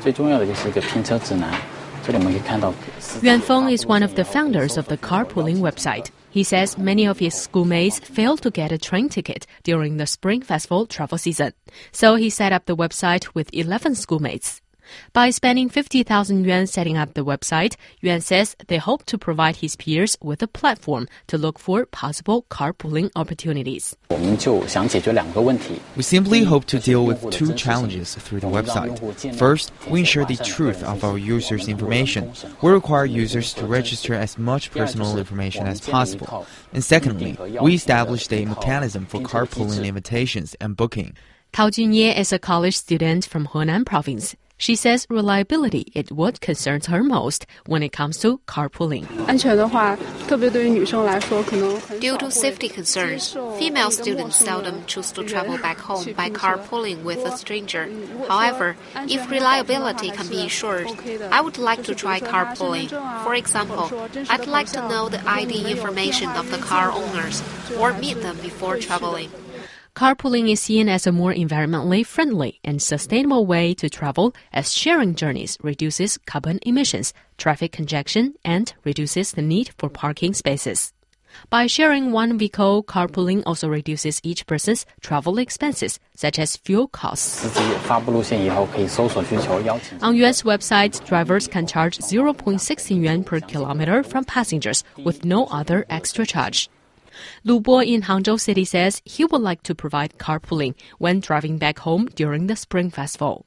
Yuan Feng is one of the founders of the carpooling website. He says many of his schoolmates failed to get a train ticket during the Spring Festival travel season. So he set up the website with 11 schoolmates. By spending 50,000 yuan setting up the website, Yuan says they hope to provide his peers with a platform to look for possible carpooling opportunities. We simply hope to deal with two challenges through the website. First, we ensure the truth of our users' information. We require users to register as much personal information as possible. And secondly, we established a mechanism for carpooling invitations and booking. Tao Junye is a college student from Henan province. She says reliability is what concerns her most when it comes to carpooling. Due to safety concerns, female students seldom choose to travel back home by carpooling with a stranger. However, if reliability can be ensured, I would like to try carpooling. For example, I'd like to know the ID information of the car owners or meet them before traveling. Carpooling is seen as a more environmentally friendly and sustainable way to travel, as sharing journeys reduces carbon emissions, traffic congestion, and reduces the need for parking spaces. By sharing one vehicle, carpooling also reduces each person's travel expenses, such as fuel costs. On U.S. websites, drivers can charge 0.16 yuan per kilometer from passengers with no other extra charge. Lu Bo in Hangzhou City says he would like to provide carpooling when driving back home during the Spring Festival.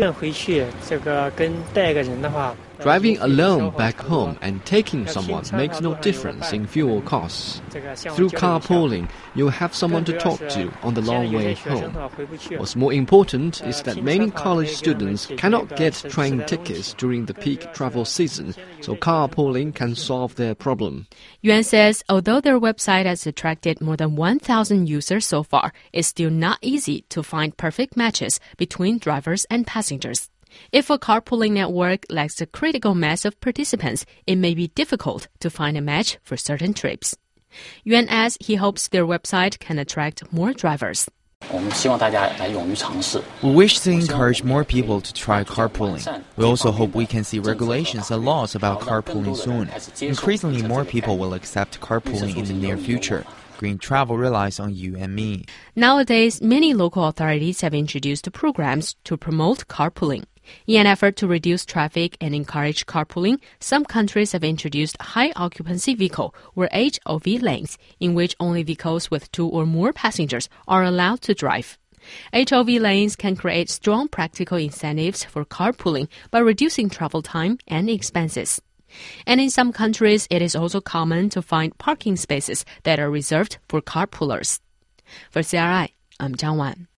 Driving alone back home and taking someone makes no difference in fuel costs. Through carpooling, you'll have someone to talk to on the long way home. What's more important is that many college students cannot get train tickets during the peak travel season, so carpooling can solve their problem. Yuan says although their website has attracted more than 1,000 users so far, it's still not easy to find perfect matches between drivers and passengers. If a carpooling network lacks a critical mass of participants, it may be difficult to find a match for certain trips. Yuan adds he hopes their website can attract more drivers. We wish to encourage more people to try carpooling. We also hope we can see regulations and laws about carpooling soon. Increasingly, more people will accept carpooling in the near future. Green travel relies on you and me. Nowadays, many local authorities have introduced programs to promote carpooling. In an effort to reduce traffic and encourage carpooling, some countries have introduced high-occupancy vehicle or HOV lanes, in which only vehicles with 2 or more passengers are allowed to drive. HOV lanes can create strong practical incentives for carpooling by reducing travel time and expenses. And in some countries, it is also common to find parking spaces that are reserved for carpoolers. For CRI, I'm Zhang Wan.